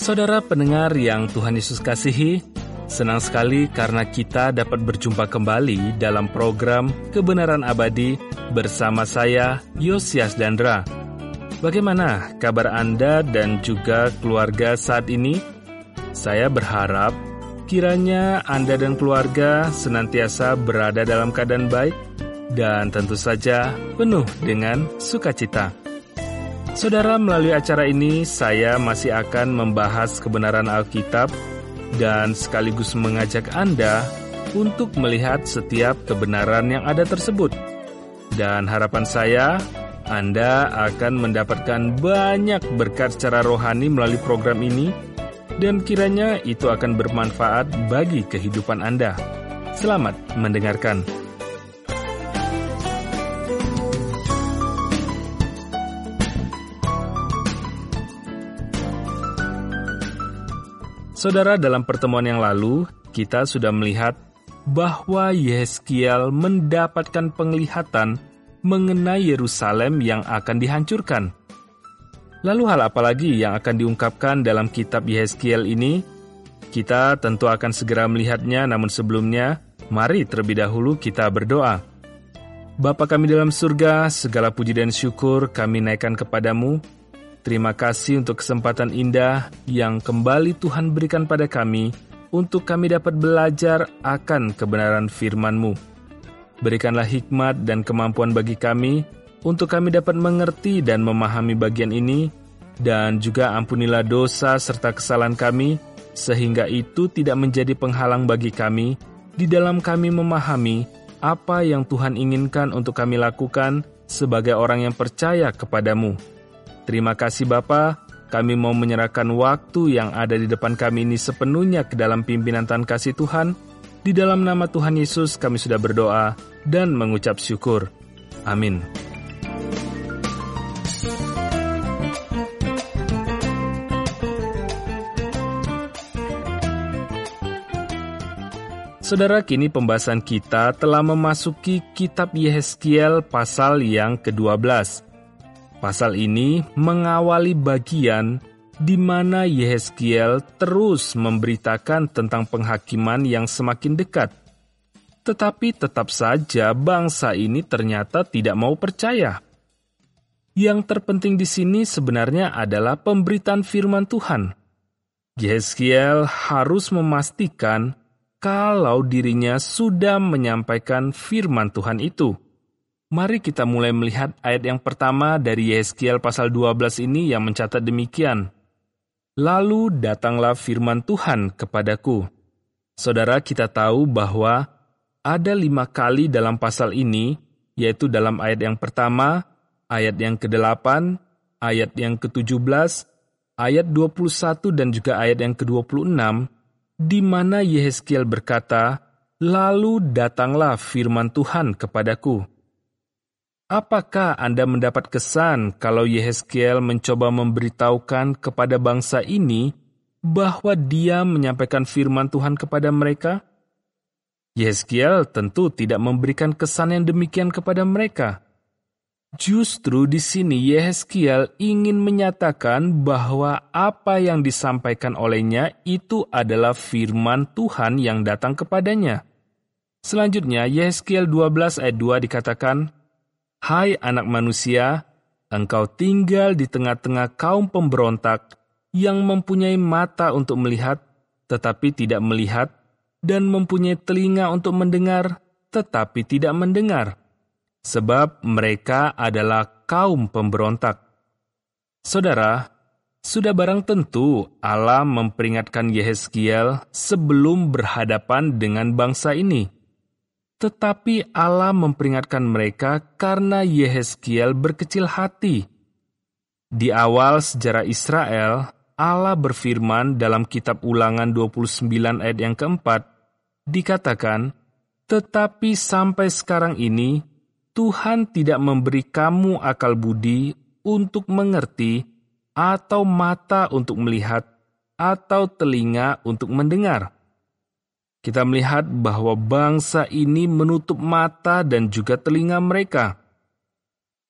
Saudara pendengar yang Tuhan Yesus kasihi, senang sekali karena kita dapat berjumpa kembali dalam program Kebenaran Abadi bersama saya, Yosias Dandra. Bagaimana kabar Anda dan juga keluarga saat ini? Saya berharap kiranya Anda dan keluarga senantiasa berada dalam keadaan baik dan tentu saja penuh dengan sukacita. Saudara, melalui acara ini saya masih akan membahas kebenaran Alkitab dan sekaligus mengajak Anda untuk melihat setiap kebenaran yang ada tersebut. Dan harapan saya, Anda akan mendapatkan banyak berkat secara rohani melalui program ini, dan kiranya itu akan bermanfaat bagi kehidupan Anda. Selamat mendengarkan. Saudara, dalam pertemuan yang lalu, kita sudah melihat bahwa Yehezkiel mendapatkan penglihatan mengenai Yerusalem yang akan dihancurkan. Lalu hal apa lagi yang akan diungkapkan dalam kitab Yehezkiel ini? Kita tentu akan segera melihatnya, namun sebelumnya, mari terlebih dahulu kita berdoa. Bapa kami dalam surga, segala puji dan syukur kami naikkan kepadamu. Terima kasih untuk kesempatan indah yang kembali Tuhan berikan pada kami untuk kami dapat belajar akan kebenaran firman-Mu. Berikanlah hikmat dan kemampuan bagi kami untuk kami dapat mengerti dan memahami bagian ini, dan juga ampunilah dosa serta kesalahan kami, sehingga itu tidak menjadi penghalang bagi kami di dalam kami memahami apa yang Tuhan inginkan untuk kami lakukan sebagai orang yang percaya kepadamu. Terima kasih Bapa, kami mau menyerahkan waktu yang ada di depan kami ini sepenuhnya ke dalam pimpinan Tuhan kasih Tuhan. Di dalam nama Tuhan Yesus kami sudah berdoa dan mengucap syukur. Amin. Saudara, kini pembahasan kita telah memasuki kitab Yehezkiel pasal yang ke-12. Pasal ini mengawali bagian di mana Yehezkiel terus memberitakan tentang penghakiman yang semakin dekat. Tetapi tetap saja bangsa ini ternyata tidak mau percaya. Yang terpenting di sini sebenarnya adalah pemberitaan firman Tuhan. Yehezkiel harus memastikan kalau dirinya sudah menyampaikan firman Tuhan itu. Mari kita mulai melihat ayat yang pertama dari Yehezkiel pasal 12 ini yang mencatat demikian. Lalu datanglah firman Tuhan kepadaku. Saudara, kita tahu bahwa ada 5 kali dalam pasal ini, yaitu dalam ayat yang pertama, ayat yang ke-8, ayat yang ke-17, ayat 21 dan juga ayat yang ke-26, di mana Yehezkiel berkata, lalu datanglah firman Tuhan kepadaku. Apakah Anda mendapat kesan kalau Yehezkiel mencoba memberitahukan kepada bangsa ini bahwa dia menyampaikan firman Tuhan kepada mereka? Yehezkiel tentu tidak memberikan kesan yang demikian kepada mereka. Justru di sini Yehezkiel ingin menyatakan bahwa apa yang disampaikan olehnya itu adalah firman Tuhan yang datang kepadanya. Selanjutnya, Yehezkiel 12 ayat 2 dikatakan, Hai anak manusia, engkau tinggal di tengah-tengah kaum pemberontak yang mempunyai mata untuk melihat, tetapi tidak melihat, dan mempunyai telinga untuk mendengar, tetapi tidak mendengar. Sebab mereka adalah kaum pemberontak. Saudara, sudah barang tentu Allah memperingatkan Yehezkiel sebelum berhadapan dengan bangsa ini. Tetapi Allah memperingatkan mereka karena Yehezkiel berkecil hati. Di awal sejarah Israel, Allah berfirman dalam kitab Ulangan 29 ayat yang keempat, dikatakan, tetapi sampai sekarang ini, Tuhan tidak memberi kamu akal budi untuk mengerti, atau mata untuk melihat, atau telinga untuk mendengar. Kita melihat bahwa bangsa ini menutup mata dan juga telinga mereka.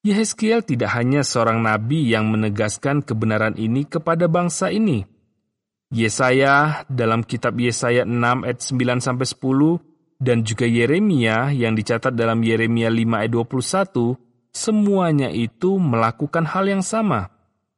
Yehezkiel tidak hanya seorang nabi yang menegaskan kebenaran ini kepada bangsa ini. Yesaya dalam kitab Yesaya 6 ayat 9-10 dan juga Yeremia yang dicatat dalam Yeremia 5 ayat 21, semuanya itu melakukan hal yang sama.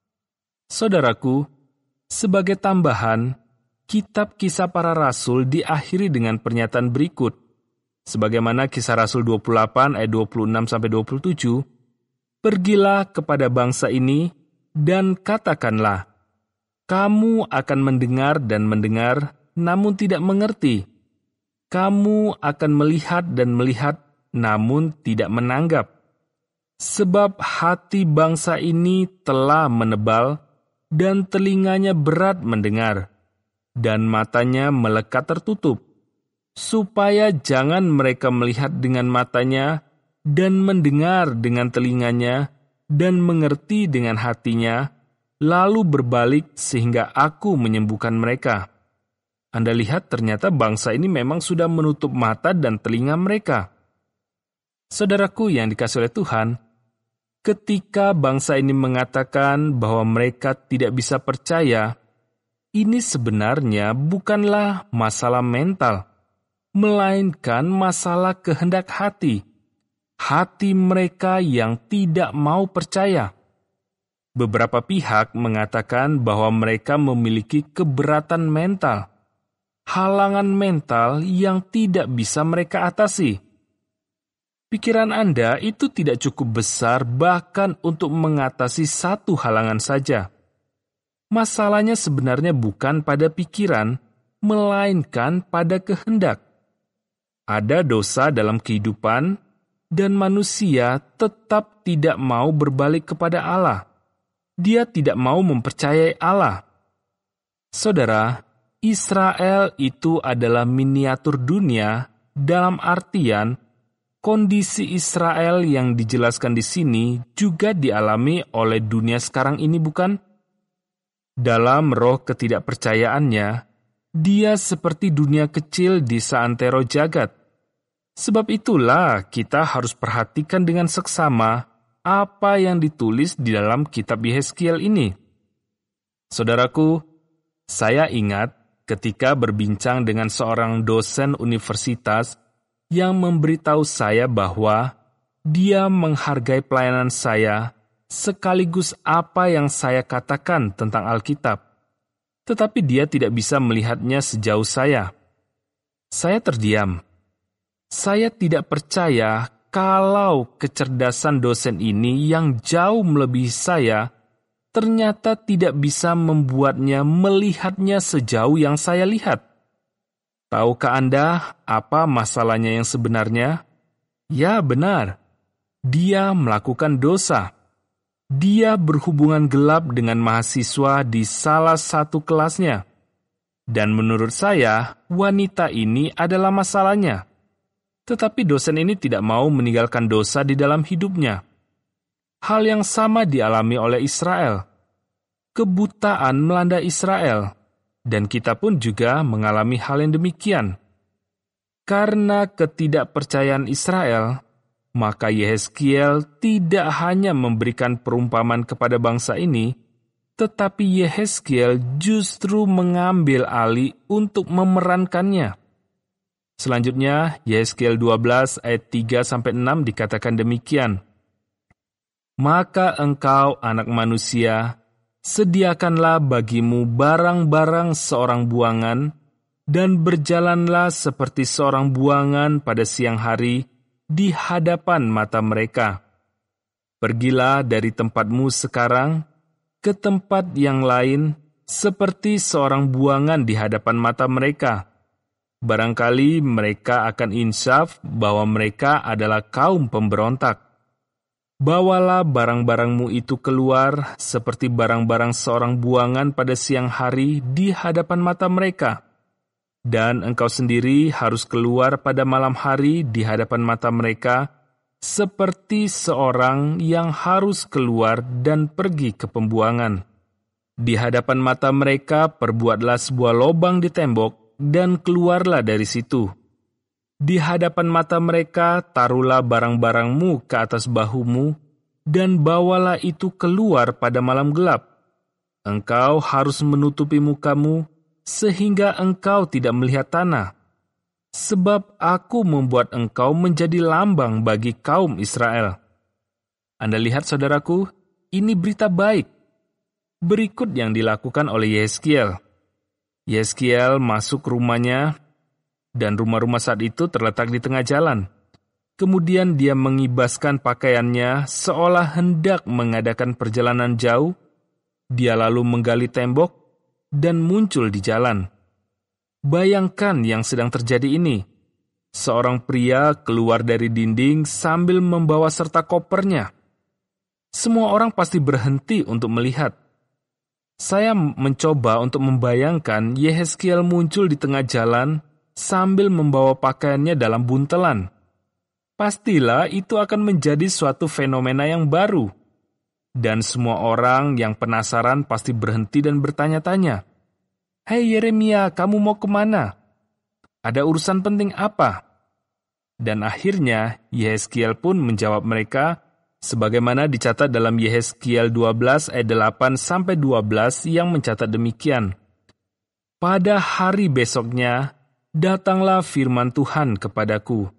Saudaraku, sebagai tambahan, kitab Kisah Para Rasul diakhiri dengan pernyataan berikut. Sebagaimana Kisah Rasul 28 ayat 26-27, "Pergilah kepada bangsa ini dan katakanlah, kamu akan mendengar dan mendengar, namun tidak mengerti. Kamu akan melihat dan melihat, namun tidak menanggap. Sebab hati bangsa ini telah menebal, dan telinganya berat mendengar, dan matanya melekat tertutup, supaya jangan mereka melihat dengan matanya, dan mendengar dengan telinganya, dan mengerti dengan hatinya, lalu berbalik sehingga aku menyembuhkan mereka." Anda lihat ternyata bangsa ini memang sudah menutup mata dan telinga mereka. Saudaraku yang dikasihi oleh Tuhan, ketika bangsa ini mengatakan bahwa mereka tidak bisa percaya, ini sebenarnya bukanlah masalah mental, melainkan masalah kehendak hati. Hati mereka yang tidak mau percaya. Beberapa pihak mengatakan bahwa mereka memiliki keberatan mental, halangan mental yang tidak bisa mereka atasi. Pikiran Anda itu tidak cukup besar bahkan untuk mengatasi satu halangan saja. Masalahnya sebenarnya bukan pada pikiran, melainkan pada kehendak. Ada dosa dalam kehidupan, dan manusia tetap tidak mau berbalik kepada Allah. Dia tidak mau mempercayai Allah. Saudara, Israel itu adalah miniatur dunia dalam artian kondisi Israel yang dijelaskan di sini juga dialami oleh dunia sekarang ini, bukan? Dalam roh ketidakpercayaannya, dia seperti dunia kecil di seantero jagat. Sebab itulah kita harus perhatikan dengan seksama apa yang ditulis di dalam kitab Yehezkiel ini. Saudaraku, saya ingat ketika berbincang dengan seorang dosen universitas yang memberitahu saya bahwa dia menghargai pelayanan saya sekaligus apa yang saya katakan tentang Alkitab. Tetapi dia tidak bisa melihatnya sejauh saya. Saya terdiam. Saya tidak percaya kalau kecerdasan dosen ini yang jauh melebihi saya ternyata tidak bisa membuatnya melihatnya sejauh yang saya lihat. Tahukah Anda apa masalahnya yang sebenarnya? Ya, benar. Dia melakukan dosa. Dia berhubungan gelap dengan mahasiswa di salah satu kelasnya. Dan menurut saya, wanita ini adalah masalahnya. Tetapi dosen ini tidak mau meninggalkan dosa di dalam hidupnya. Hal yang sama dialami oleh Israel. Kebutaan melanda Israel, dan kita pun juga mengalami hal yang demikian. Karena ketidakpercayaan Israel, maka Yehezkiel tidak hanya memberikan perumpamaan kepada bangsa ini, tetapi Yehezkiel justru mengambil alih untuk memerankannya. Selanjutnya, Yehezkiel 12 ayat 3-6 dikatakan demikian. "Maka engkau, anak manusia, sediakanlah bagimu barang-barang seorang buangan, dan berjalanlah seperti seorang buangan pada siang hari di hadapan mata mereka. Pergilah dari tempatmu sekarang ke tempat yang lain seperti seorang buangan di hadapan mata mereka. Barangkali mereka akan insaf bahwa mereka adalah kaum pemberontak. Bawalah barang-barangmu itu keluar seperti barang-barang seorang buangan pada siang hari di hadapan mata mereka. Dan engkau sendiri harus keluar pada malam hari di hadapan mata mereka, seperti seorang yang harus keluar dan pergi ke pembuangan. Di hadapan mata mereka perbuatlah sebuah lobang di tembok, dan keluarlah dari situ. Di hadapan mata mereka taruhlah barang-barangmu ke atas bahumu, dan bawalah itu keluar pada malam gelap. Engkau harus menutupi mukamu, sehingga engkau tidak melihat tanah. Sebab aku membuat engkau menjadi lambang bagi kaum Israel. Anda lihat, saudaraku, ini berita baik. Berikut yang dilakukan oleh Yehezkiel. Yehezkiel masuk rumahnya, dan rumah-rumah saat itu terletak di tengah jalan. Kemudian dia mengibaskan pakaiannya seolah hendak mengadakan perjalanan jauh. Dia lalu menggali tembok dan muncul di jalan. Bayangkan yang sedang terjadi ini. Seorang pria keluar dari dinding sambil membawa serta kopernya. Semua orang pasti berhenti untuk melihat. Saya mencoba untuk membayangkan Yehezkiel muncul di tengah jalan sambil membawa pakaiannya dalam buntelan. Pastilah itu akan menjadi suatu fenomena yang baru. Dan semua orang yang penasaran pasti berhenti dan bertanya-tanya, "Hei Yeremia, kamu mau kemana? Ada urusan penting apa?" Dan akhirnya Yehezkiel pun menjawab mereka, sebagaimana dicatat dalam Yehezkiel 12 ayat 8-12 yang mencatat demikian. Pada hari besoknya, datanglah firman Tuhan kepadaku.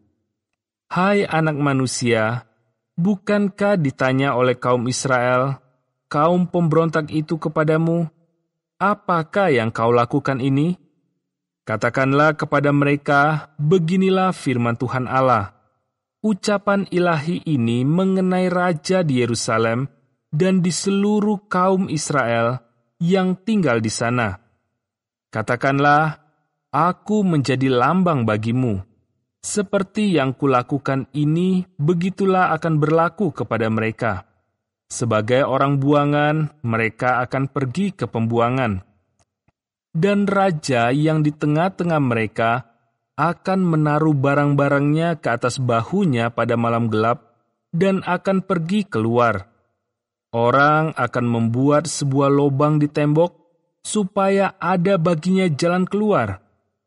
Hai anak manusia, bukankah ditanya oleh kaum Israel, kaum pemberontak itu kepadamu, apakah yang kau lakukan ini? Katakanlah kepada mereka, beginilah firman Tuhan Allah. Ucapan ilahi ini mengenai Raja di Yerusalem dan di seluruh kaum Israel yang tinggal di sana. Katakanlah, aku menjadi lambang bagimu. Seperti yang kulakukan ini, begitulah akan berlaku kepada mereka. Sebagai orang buangan, mereka akan pergi ke pembuangan. Dan raja yang di tengah-tengah mereka akan menaruh barang-barangnya ke atas bahunya pada malam gelap dan akan pergi keluar. Orang akan membuat sebuah lubang di tembok supaya ada baginya jalan keluar.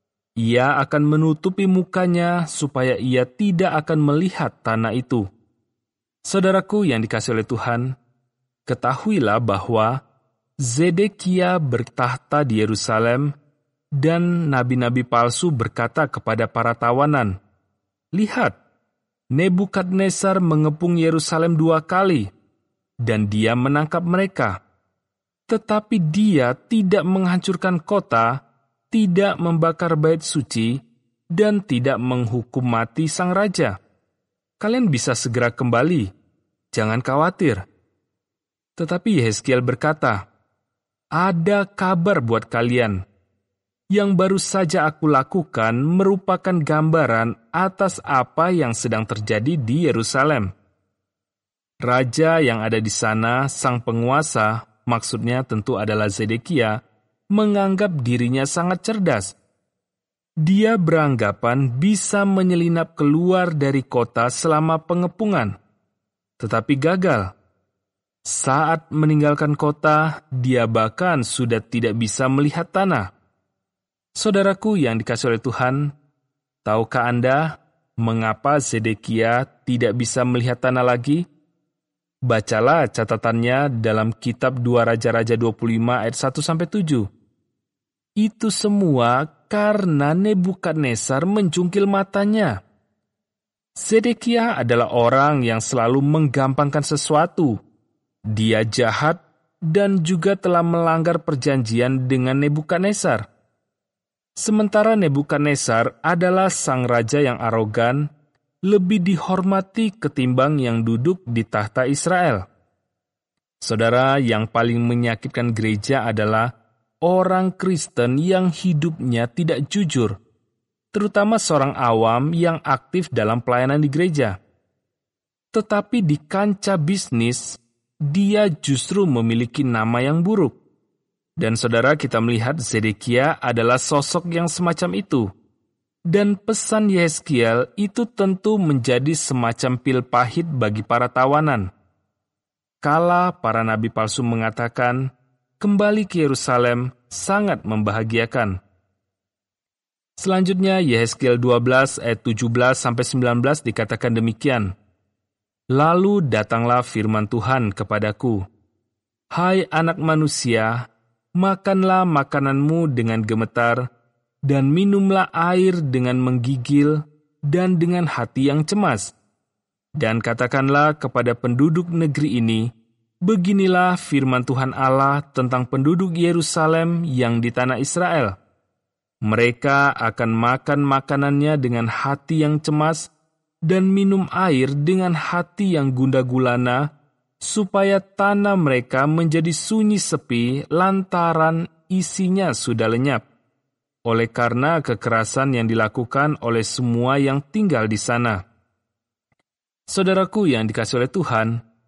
Ia akan menutupi mukanya supaya ia tidak akan melihat tanah itu. Saudaraku yang dikasihi oleh Tuhan, ketahuilah bahwa Zedekia bertahta di Yerusalem dan nabi-nabi palsu berkata kepada para tawanan, "Lihat, Nebukadnezar mengepung Yerusalem 2 kali, dan dia menangkap mereka. Tetapi dia tidak menghancurkan kota, tidak membakar bait suci, dan tidak menghukum mati sang raja. Kalian bisa segera kembali, jangan khawatir." Tetapi Yehezkiel berkata, "Ada kabar buat kalian. Yang baru saja aku lakukan merupakan gambaran atas apa yang sedang terjadi di Yerusalem." Raja yang ada di sana, sang penguasa, maksudnya tentu adalah Zedekia, menganggap dirinya sangat cerdas. Dia beranggapan bisa menyelinap keluar dari kota selama pengepungan, tetapi gagal. Saat meninggalkan kota, dia bahkan sudah tidak bisa melihat tanah. Saudaraku yang dikasihi oleh Tuhan, tahukah Anda mengapa Zedekia tidak bisa melihat tanah lagi? Bacalah catatannya dalam kitab 2 Raja-Raja 25 ayat 1-7. Itu semua karena Nebukadnezar mencungkil matanya. Zedekia adalah orang yang selalu menggampangkan sesuatu. Dia jahat dan juga telah melanggar perjanjian dengan Nebukadnezar. Sementara Nebukadnezar adalah sang raja yang arogan, lebih dihormati ketimbang yang duduk di tahta Israel. Saudara, yang paling menyakitkan gereja adalah orang Kristen yang hidupnya tidak jujur, terutama seorang awam yang aktif dalam pelayanan di gereja. Tetapi di kancah bisnis, dia justru memiliki nama yang buruk. Dan saudara, kita melihat Zedekia adalah sosok yang semacam itu. Dan pesan Yehezkiel itu tentu menjadi semacam pil pahit bagi para tawanan. Kala para nabi palsu mengatakan, kembali ke Yerusalem sangat membahagiakan. Selanjutnya, Yehezkiel 12 ayat 17-19 dikatakan demikian. Lalu datanglah firman Tuhan kepadaku, Hai anak manusia, makanlah makananmu dengan gemetar, dan minumlah air dengan menggigil dan dengan hati yang cemas. Dan katakanlah kepada penduduk negeri ini, beginilah firman Tuhan Allah tentang penduduk Yerusalem yang di tanah Israel. Mereka akan makan makanannya dengan hati yang cemas dan minum air dengan hati yang gundah gulana, supaya tanah mereka menjadi sunyi sepi lantaran isinya sudah lenyap, oleh karena kekerasan yang dilakukan oleh semua yang tinggal di sana. Saudaraku yang dikasihi oleh Tuhan,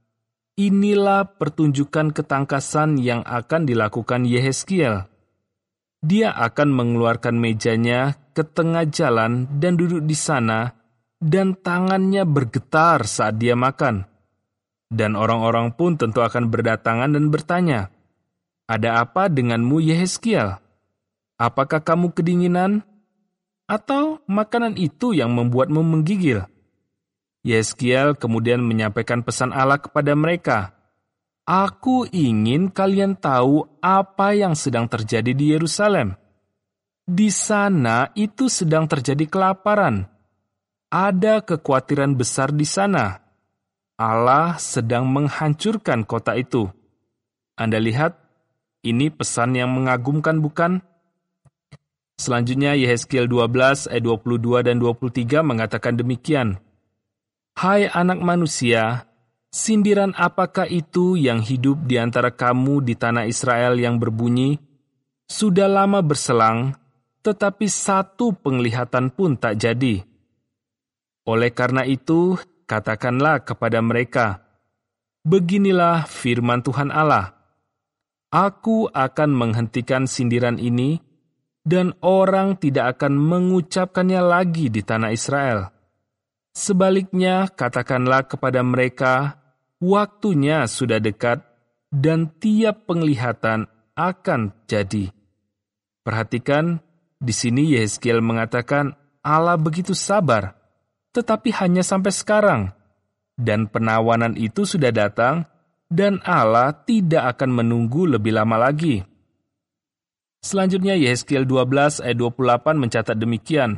inilah pertunjukan ketangkasan yang akan dilakukan Yehezkiel. Dia akan mengeluarkan mejanya ke tengah jalan dan duduk di sana, dan tangannya bergetar saat dia makan. Dan orang-orang pun tentu akan berdatangan dan bertanya, "Ada apa denganmu, Yehezkiel? Apakah kamu kedinginan? Atau makanan itu yang membuatmu menggigil?" Yehezkiel kemudian menyampaikan pesan Allah kepada mereka, "Aku ingin kalian tahu apa yang sedang terjadi di Yerusalem. Di sana itu sedang terjadi kelaparan. Ada kekhawatiran besar di sana. Allah sedang menghancurkan kota itu." Anda lihat, ini pesan yang mengagumkan, bukan? Selanjutnya Yehezkiel 12 ayat 22 dan 23 mengatakan demikian, "Hai anak manusia, sindiran apakah itu yang hidup di antara kamu di tanah Israel yang berbunyi, sudah lama berselang, tetapi satu penglihatan pun tak jadi? Oleh karena itu, katakanlah kepada mereka, beginilah firman Tuhan Allah, Aku akan menghentikan sindiran ini, dan orang tidak akan mengucapkannya lagi di tanah Israel. Sebaliknya, katakanlah kepada mereka, waktunya sudah dekat, dan tiap penglihatan akan jadi." Perhatikan, di sini Yehezkiel mengatakan Allah begitu sabar, tetapi hanya sampai sekarang. Dan penawanan itu sudah datang, dan Allah tidak akan menunggu lebih lama lagi. Selanjutnya Yehezkiel 12 ayat 28 mencatat demikian,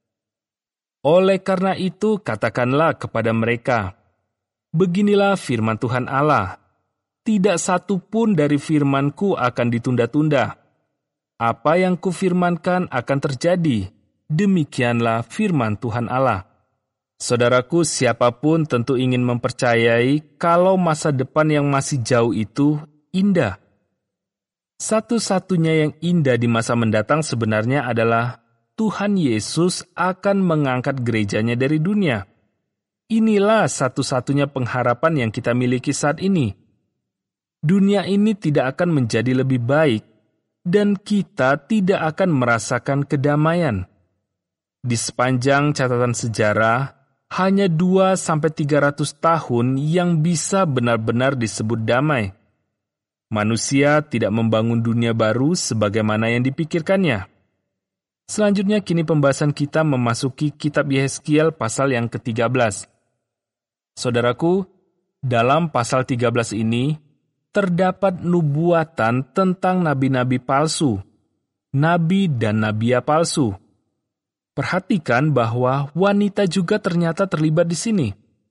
"Oleh karena itu katakanlah kepada mereka, beginilah firman Tuhan Allah, tidak satu pun dari firman-Ku akan ditunda-tunda. Apa yang kufirmankan akan terjadi, demikianlah firman Tuhan Allah." Saudaraku, siapapun tentu ingin mempercayai kalau masa depan yang masih jauh itu indah. Satu-satunya yang indah di masa mendatang sebenarnya adalah Tuhan Yesus akan mengangkat gerejanya dari dunia. Inilah satu-satunya pengharapan yang kita miliki saat ini. Dunia ini tidak akan menjadi lebih baik, dan kita tidak akan merasakan kedamaian. Di sepanjang catatan sejarah, hanya 2-300 tahun yang bisa benar-benar disebut damai. Manusia tidak membangun dunia baru sebagaimana yang dipikirkannya. Selanjutnya kini pembahasan kita memasuki kitab Yehezkiel pasal yang ke-13. Saudaraku, dalam pasal 13 ini terdapat nubuatan tentang nabi-nabi palsu, nabi dan nabia palsu. Perhatikan bahwa wanita juga ternyata terlibat di sini.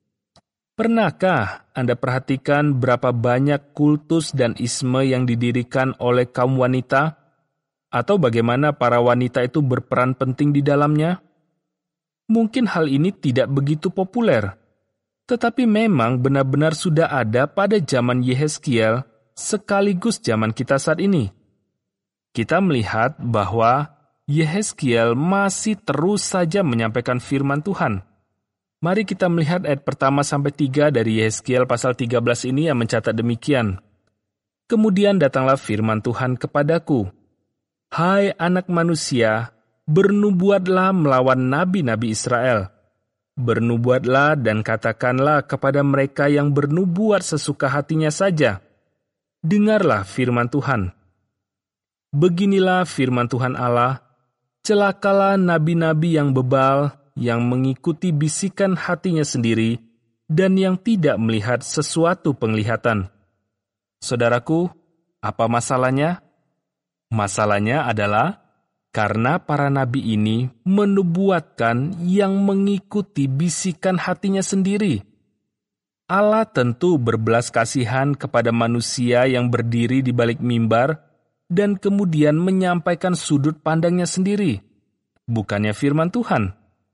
Pernahkah Anda perhatikan berapa banyak kultus dan isme yang didirikan oleh kaum wanita? Atau bagaimana para wanita itu berperan penting di dalamnya? Mungkin hal ini tidak begitu populer, tetapi memang benar-benar sudah ada pada zaman Yehezkiel sekaligus zaman kita saat ini. Kita melihat bahwa Yehezkiel masih terus saja menyampaikan firman Tuhan. Mari kita melihat ayat pertama sampai 3 dari Yehezkiel pasal 13 ini yang mencatat demikian. "Kemudian datanglah firman Tuhan kepadaku, Hai anak manusia, bernubuatlah melawan nabi-nabi Israel. Bernubuatlah dan katakanlah kepada mereka yang bernubuat sesuka hatinya saja, dengarlah firman Tuhan. Beginilah firman Tuhan Allah, celakalah nabi-nabi yang bebal, yang mengikuti bisikan hatinya sendiri, dan yang tidak melihat sesuatu penglihatan." Saudaraku, apa masalahnya? Masalahnya adalah karena para nabi ini menubuatkan yang mengikuti bisikan hatinya sendiri. Allah tentu berbelas kasihan kepada manusia yang berdiri di balik mimbar dan kemudian menyampaikan sudut pandangnya sendiri, bukannya firman Tuhan.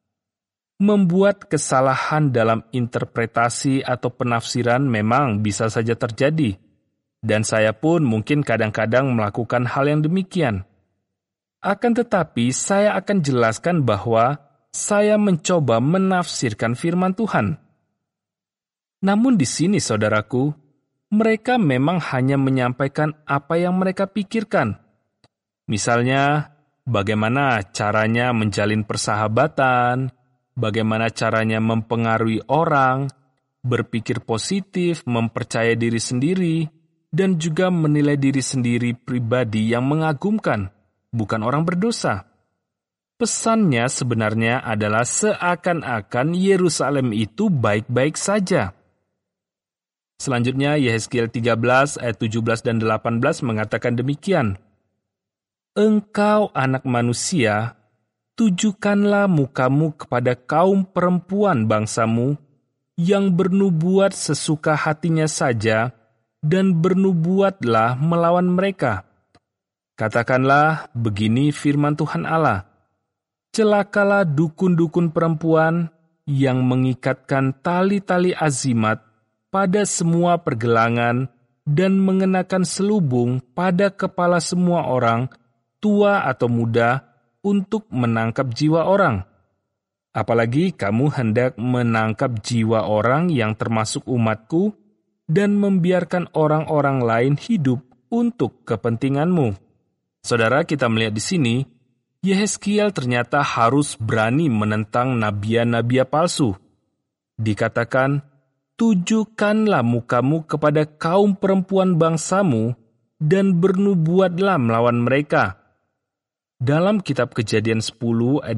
Membuat kesalahan dalam interpretasi atau penafsiran memang bisa saja terjadi, dan saya pun mungkin kadang-kadang melakukan hal yang demikian. Akan tetapi, saya akan jelaskan bahwa saya mencoba menafsirkan firman Tuhan. Namun di sini, saudaraku, mereka memang hanya menyampaikan apa yang mereka pikirkan. Misalnya, bagaimana caranya menjalin persahabatan, bagaimana caranya mempengaruhi orang, berpikir positif, mempercaya diri sendiri, dan juga menilai diri sendiri pribadi yang mengagumkan, bukan orang berdosa. Pesannya sebenarnya adalah seakan-akan Yerusalem itu baik-baik saja. Selanjutnya, Yehezkiel 13 ayat 17 dan 18 mengatakan demikian. Engkau anak manusia, tujukanlah mukamu kepada kaum perempuan bangsamu yang bernubuat sesuka hatinya saja dan bernubuatlah melawan mereka. Katakanlah, begini firman Tuhan Allah, celakalah dukun-dukun perempuan yang mengikatkan tali-tali azimat pada semua pergelangan dan mengenakan selubung pada kepala semua orang, tua atau muda, untuk menangkap jiwa orang. Apalagi kamu hendak menangkap jiwa orang yang termasuk umatku dan membiarkan orang-orang lain hidup untuk kepentinganmu. Saudara, kita melihat di sini, Yehezkiel ternyata harus berani menentang nabi-nabi palsu. Dikatakan, tujukanlah mukamu kepada kaum perempuan bangsamu dan bernubuatlah melawan mereka. Dalam kitab Kejadian 10 ayat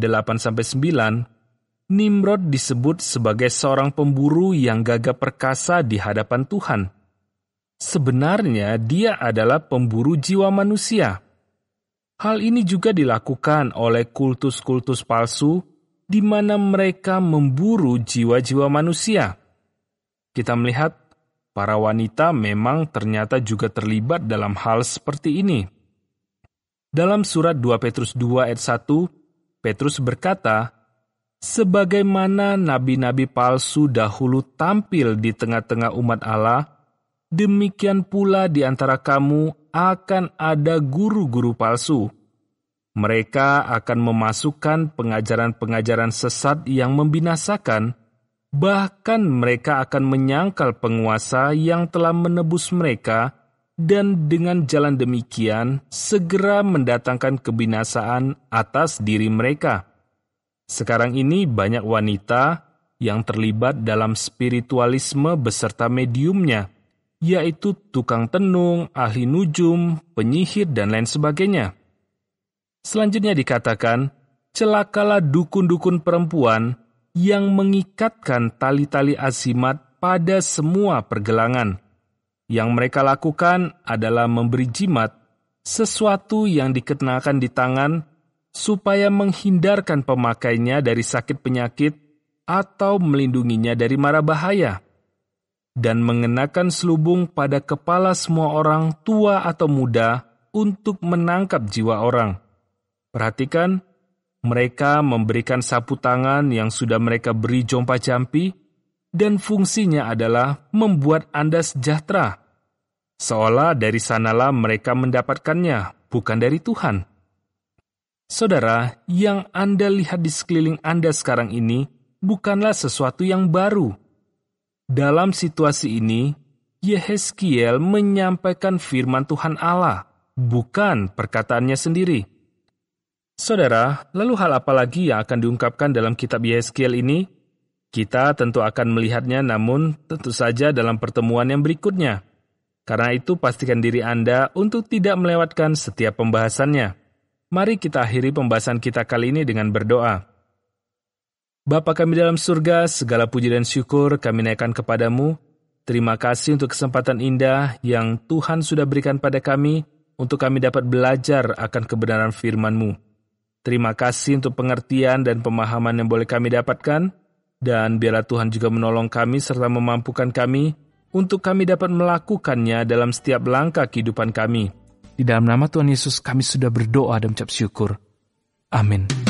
8-9, Nimrod disebut sebagai seorang pemburu yang gagah perkasa di hadapan Tuhan. Sebenarnya dia adalah pemburu jiwa manusia. Hal ini juga dilakukan oleh kultus-kultus palsu di mana mereka memburu jiwa-jiwa manusia. Kita melihat para wanita memang ternyata juga terlibat dalam hal seperti ini. Dalam surat 2 Petrus 2 ayat 1, Petrus berkata, sebagaimana nabi-nabi palsu dahulu tampil di tengah-tengah umat Allah, demikian pula di antara kamu akan ada guru-guru palsu. Mereka akan memasukkan pengajaran-pengajaran sesat yang membinasakan, bahkan mereka akan menyangkal penguasa yang telah menebus mereka, dan dengan jalan demikian segera mendatangkan kebinasaan atas diri mereka. Sekarang ini banyak wanita yang terlibat dalam spiritualisme beserta mediumnya, yaitu tukang tenung, ahli nujum, penyihir, dan lain sebagainya. Selanjutnya dikatakan, celakalah dukun-dukun perempuan yang mengikatkan tali-tali azimat pada semua pergelangan. Yang mereka lakukan adalah memberi jimat, sesuatu yang dikenakan di tangan, supaya menghindarkan pemakainya dari sakit penyakit atau melindunginya dari mara bahaya, dan mengenakan selubung pada kepala semua orang tua atau muda untuk menangkap jiwa orang. Perhatikan, mereka memberikan sapu tangan yang sudah mereka beri jompa-jampi, dan fungsinya adalah membuat Anda sejahtera. Seolah dari sanalah mereka mendapatkannya, bukan dari Tuhan. Saudara, yang Anda lihat di sekeliling Anda sekarang ini bukanlah sesuatu yang baru. Dalam situasi ini, Yehezkiel menyampaikan firman Tuhan Allah, bukan perkataannya sendiri. Saudara, lalu hal apa lagi yang akan diungkapkan dalam kitab Yehezkiel ini? Kita tentu akan melihatnya, namun tentu saja dalam pertemuan yang berikutnya. Karena itu pastikan diri Anda untuk tidak melewatkan setiap pembahasannya. Mari kita akhiri pembahasan kita kali ini dengan berdoa. Bapa kami dalam surga, segala puji dan syukur kami naikkan kepadamu. Terima kasih untuk kesempatan indah yang Tuhan sudah berikan pada kami, untuk kami dapat belajar akan kebenaran firman-Mu. Terima kasih untuk pengertian dan pemahaman yang boleh kami dapatkan, dan biarlah Tuhan juga menolong kami serta memampukan kami untuk kami dapat melakukannya dalam setiap langkah kehidupan kami. Di dalam nama Tuhan Yesus kami sudah berdoa dan mengucap syukur. Amin.